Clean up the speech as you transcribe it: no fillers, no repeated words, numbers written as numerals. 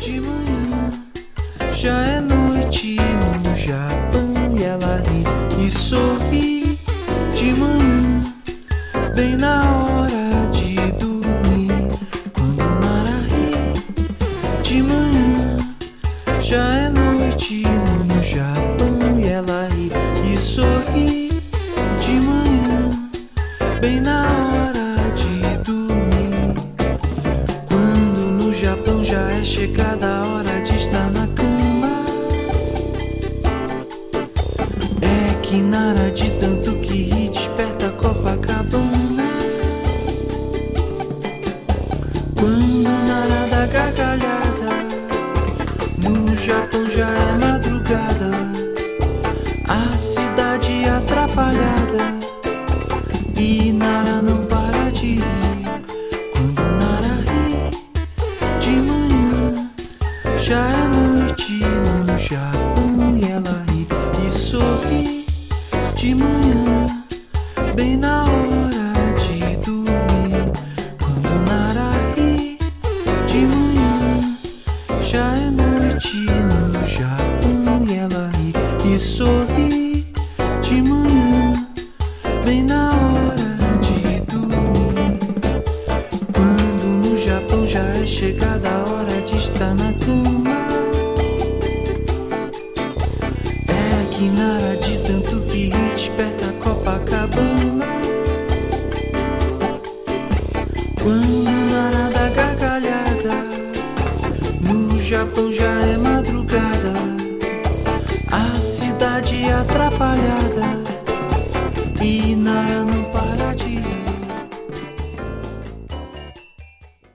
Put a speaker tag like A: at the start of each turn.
A: De manhã já é noite no Japão e ela ri e sorri. De manhã, bem na hora de dormir, quando Nara ri. De manhã já é noite no Japão e ela ri e sorri. De manhã, bem na hora de dormir, quando no Japão já é chegada a hora de estar na cama. É que Nara de tanto que ri desperta Copacabana. Quando Nara dá gargalhada, no Japão já é madrugada, a cidade atrapalhada, e Nara não para de rir. Quando Nara ri, de manhã já é noite no Japão e ela ri e sorri. De manhã, bem na hora de dormir, quando Nara ri. De manhã já é noite no Japão e ela ri e sorri. De manhã, bem na hora de dormir, quando no Japão já é chegada a hora de estar na cama. É que Nara de tanto que ri desperta Copacabana. Quando Nara dá gargalhada, no Japão